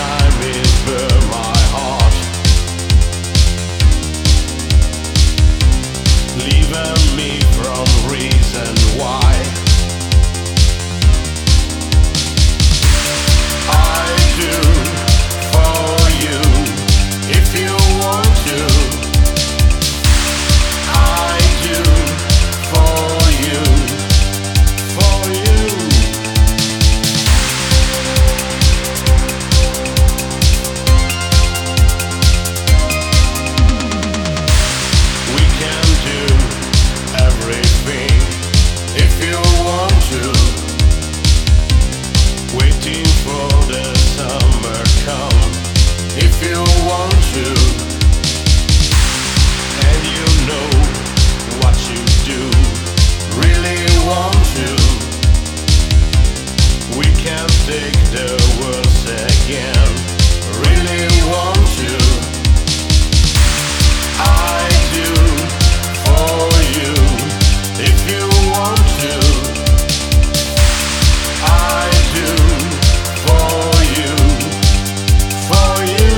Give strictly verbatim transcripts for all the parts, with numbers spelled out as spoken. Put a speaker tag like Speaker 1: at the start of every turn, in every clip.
Speaker 1: time it burned my heart, leaving me from reason why. I do for you if you want to. I do for you, for you. We can do everything if you want to. Waiting for the summer come if you want to. And you know what you do, really want to. We can take the words again, really want to. I do for you if you want to. I do for you, for you.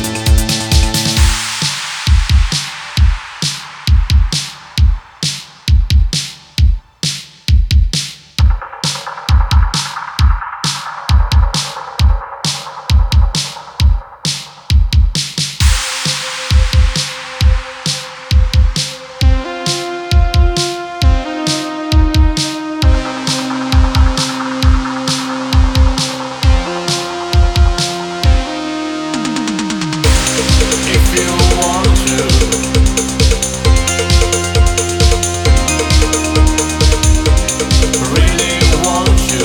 Speaker 1: If you want to, really want to.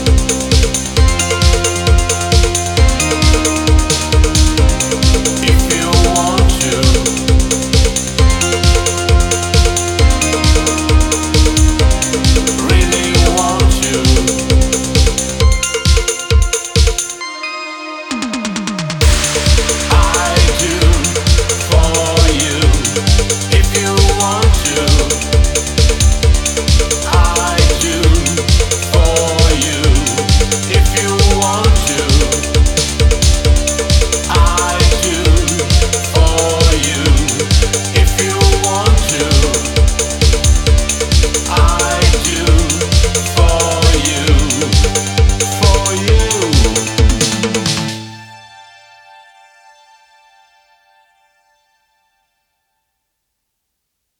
Speaker 1: If you want to, really want to.